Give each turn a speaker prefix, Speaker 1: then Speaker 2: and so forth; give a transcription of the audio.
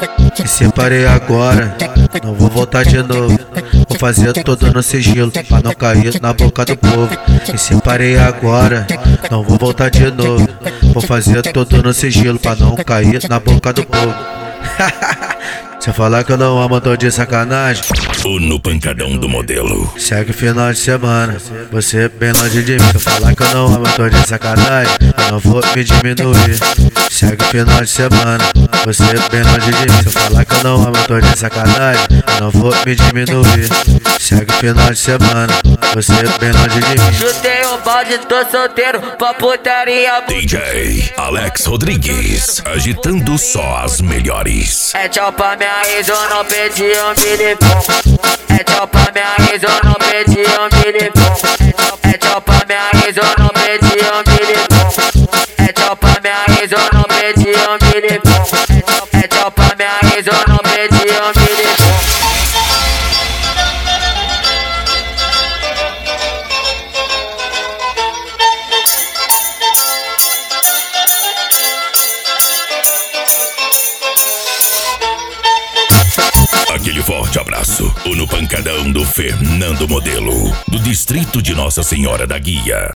Speaker 1: Me separei agora, não vou voltar de novo. Vou fazer tudo no sigilo, pra não cair na boca do povo. Me separei agora, não vou voltar de novo. Vou fazer tudo no sigilo, pra não cair na boca do povo. Se falar que eu não amo, tô de sacanagem.
Speaker 2: O No Pancadão do Modelo.
Speaker 1: Segue final de semana, você bem longe de mim. Se falar que eu não amo, tô de sacanagem. Eu não vou me diminuir. Segue final de semana, você bem longe de mim. Se falar que eu não amo, tô de sacanagem. Eu não vou me diminuir. Segue final de semana, você bem longe de mim.
Speaker 3: Chutei o balde, tô solteiro pra putaria.
Speaker 2: DJ Alex Rodrigues, agitando só as melhores.
Speaker 3: É tchau pra minha ex, eu não pedi um milipom. É tchau pra minha ex, eu não pedi um milipom. É tchau pra minha ex, eu não pedi um milipom. É tchau pra minha ex, eu não pedi um milipom. É tchau pra minha ex, eu não pedi um milipom.
Speaker 2: Aquele forte abraço. O No Pancadão do Fernando Modelo, do distrito de Nossa Senhora da Guia.